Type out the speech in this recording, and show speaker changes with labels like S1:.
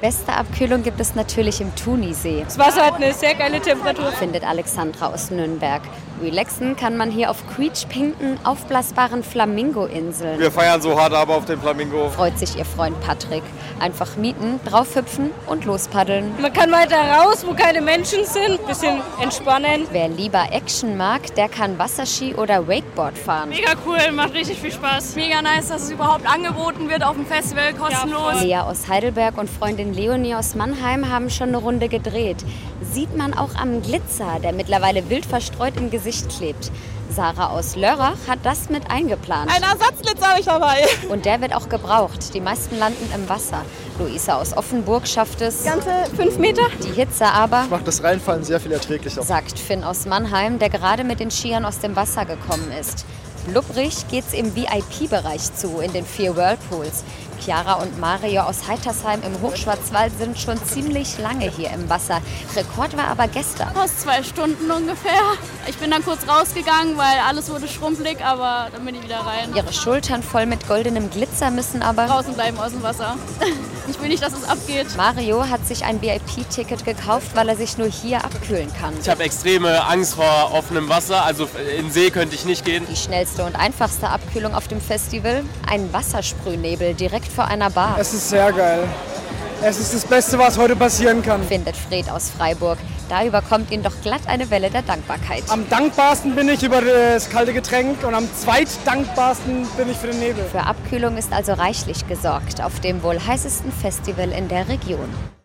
S1: Beste Abkühlung gibt es natürlich im Thunisee,
S2: Das Wasser hat eine sehr geile Temperatur.
S1: findet Alexandra aus Nürnberg. Relaxen kann man hier auf quietschpinken, aufblasbaren Flamingo-Inseln.
S3: Wir feiern so hart ab auf den Flamingo.
S1: Freut sich ihr Freund Patrick. Einfach mieten, draufhüpfen und lospaddeln.
S2: Man kann weiter raus, wo keine Menschen sind, bisschen entspannen.
S1: Wer lieber Action mag, der kann Wasserski oder Wakeboard fahren.
S2: Mega cool, macht richtig viel Spaß.
S4: Mega nice, dass es überhaupt angeboten wird auf dem Festival, kostenlos.
S1: Lea aus Heidelberg und Freundin Leonie aus Mannheim haben schon eine Runde gedreht. Sieht man auch am Glitzer, der mittlerweile wild verstreut im Gesicht klebt. Sarah aus Lörrach hat das mit eingeplant.
S4: Ein Ersatzglitzer habe ich dabei.
S1: Und der wird auch gebraucht. Die meisten landen im Wasser. Luisa aus Offenburg schafft es.
S4: Ganze 5 Meter.
S1: Die Hitze aber,
S5: Macht das Reinfallen sehr viel erträglicher.
S1: sagt Finn aus Mannheim, der gerade mit den Skiern aus dem Wasser gekommen ist. Blubbrig geht's im VIP-Bereich zu, in den 4 Whirlpools. Chiara und Mario aus Heitersheim im Hochschwarzwald sind schon ziemlich lange hier im Wasser. Rekord war aber gestern.
S4: Fast 2 Stunden ungefähr. Ich bin dann kurz rausgegangen, weil alles wurde schrumpelig, aber dann bin ich wieder rein.
S1: Ihre Schultern voll mit goldenem Glitzer müssen aber...
S4: Draußen bleiben aus dem Wasser. Ich will nicht, dass es abgeht.
S1: Mario hat sich ein VIP-Ticket gekauft, weil er sich nur hier abkühlen kann.
S3: Ich habe extreme Angst vor offenem Wasser, also in See könnte ich nicht gehen.
S1: Die schnellste und einfachste Abkühlung auf dem Festival? Ein Wassersprühnebel direkt vor einer Bar.
S6: Es ist sehr geil. Es ist das Beste, was heute passieren kann.
S1: Findet Fred aus Freiburg. Da überkommt ihn doch glatt eine Welle der Dankbarkeit.
S6: Am dankbarsten bin ich über das kalte Getränk und am zweitdankbarsten bin ich für den Nebel.
S1: Für Abkühlung ist also reichlich gesorgt auf dem wohl heißesten Festival in der Region.